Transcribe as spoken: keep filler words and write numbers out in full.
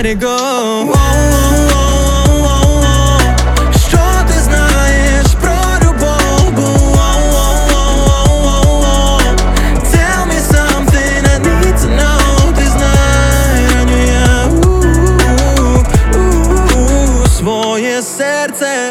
it go. Що ти знаєш про любов? Tell me something I need to know. Ти знай, раню я своє серце